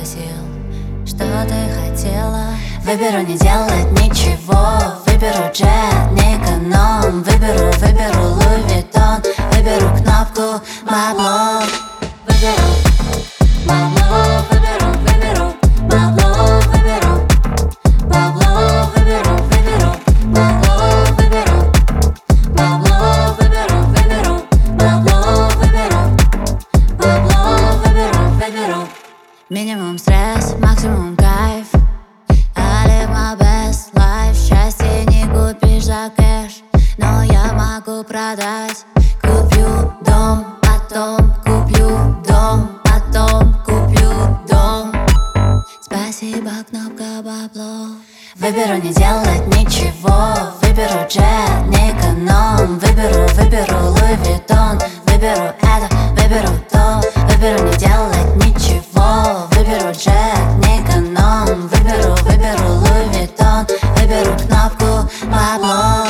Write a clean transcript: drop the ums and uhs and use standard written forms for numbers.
спросил, что ты хотела. Выберу не делать ничего, выберу джет, не эконом. Выберу Луи Виттон, выберу кнопку бабло. Выберу бабло, выберу бабло, выберу бабло, выберу бабло, выберу бабло, выберу бабло, выберу. Минимум стресс, максимум кайф. I live my best life. Счастье не купишь за кэш, но я могу продать. Куплю дом, потом куплю дом, потом куплю дом. Спасибо, кнопка бабло. Выберу не делать ничего, выберу джет, не эконом. Выберу Луи Виттон, выберу это, выберу то. Выберу не делать ничего, выберу джет, не эконом. Выберу Луи Виттон, выберу кнопку бабло.